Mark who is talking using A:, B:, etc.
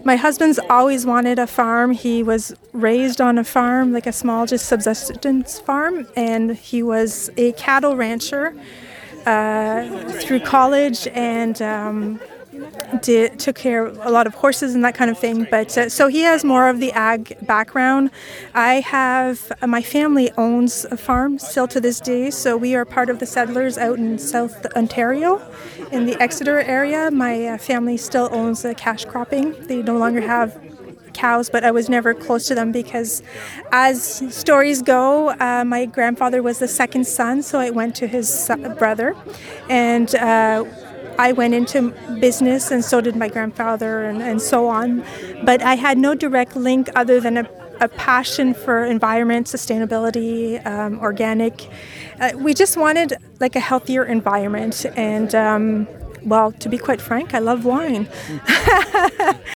A: My husband's always wanted a farm. He was raised on a farm, like a small, just subsistence farm, and he was a cattle rancher through college and took care of a lot of horses and that kind of thing. But so he has more of the ag background. I have my family owns a farm still to this day, so we are part of the settlers out in South Ontario, in the Exeter area. My family still owns the cash cropping. They no longer have cows, but I was never close to them because, as stories go, my grandfather was the second son, so I went to his brother, and I went into business, and so did my grandfather, and so on. But I had no direct link other than a passion for environment, sustainability, organic. We just wanted like a healthier environment, and well, to be quite frank, I love wine.